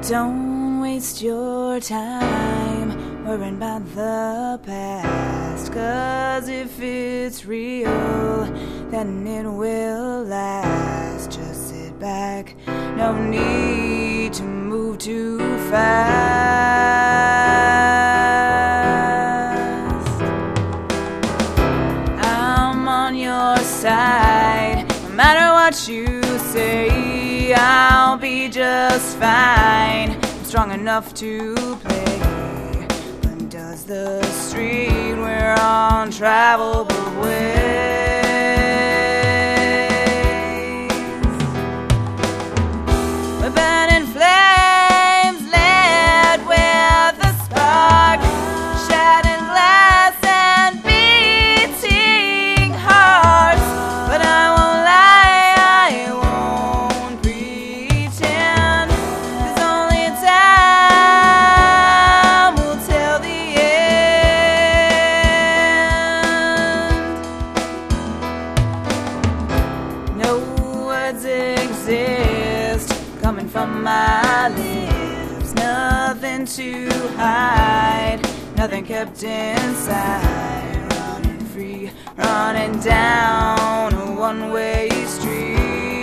Don't waste your time worrying about the past, 'cause if it's real, then it will last. Just sit back, no need to move too fast. I'm on your side, no matter what you say, I'll be just fine. I'm strong enough to play. But does the street we're on travelable ways? We're burning flames lit with a spark, shattered glass and beating hearts. But I won't lie, I won't pretend, 'cause only time will tell the end. No words exist coming from my lips, nothing to hide, nothing kept inside. Running free, running down a one-way street.